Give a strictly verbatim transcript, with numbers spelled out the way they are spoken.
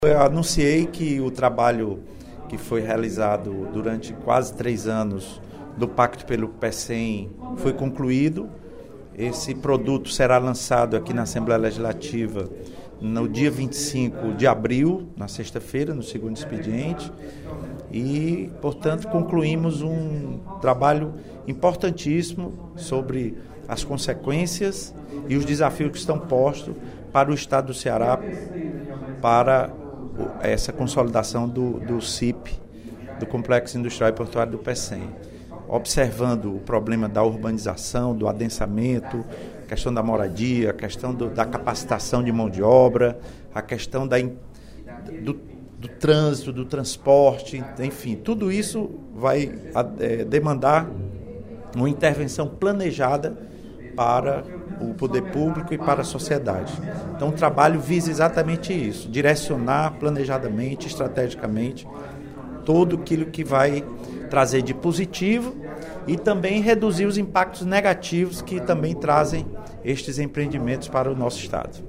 Eu anunciei que o trabalho que foi realizado durante quase três anos do Pacto pelo PECEM foi concluído. Esse produto será lançado aqui na Assembleia Legislativa no dia vinte e cinco de abril, na sexta-feira, no segundo expediente. E, portanto, concluímos um trabalho importantíssimo sobre as consequências e os desafios que estão postos para o Estado do Ceará para essa consolidação do, do C I P, do Complexo Industrial e Portuário do PECEM, observando o problema da urbanização, do adensamento, a questão da moradia, a questão do, da capacitação de mão de obra, a questão da, do, do trânsito, do transporte, enfim, tudo isso vai é, demandar uma intervenção planejada para o poder público e para a sociedade. Então o trabalho visa exatamente isso, direcionar planejadamente, estrategicamente, tudo aquilo que vai trazer de positivo e também reduzir os impactos negativos que também trazem estes empreendimentos para o nosso Estado.